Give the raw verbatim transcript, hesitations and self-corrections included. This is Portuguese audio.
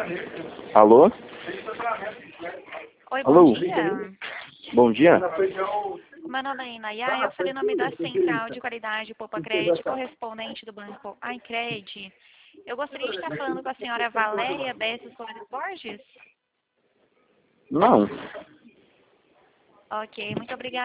Alô? Oi, bom Alô? dia. Bom dia. Meu nome é Inayá, eu falei em nome da Central de Qualidade Poupa Crédito, correspondente do banco iCred. Eu gostaria de estar falando com a senhora Valéria Bessos Soares Borges. Não. Ok, muito obrigada.